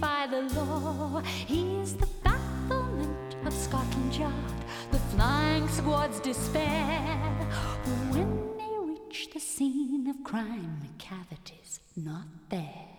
defy the law. Here's the bafflement of Scotland Yard, the flying squad's despair. When they reach the scene of crime, McCavity's not there.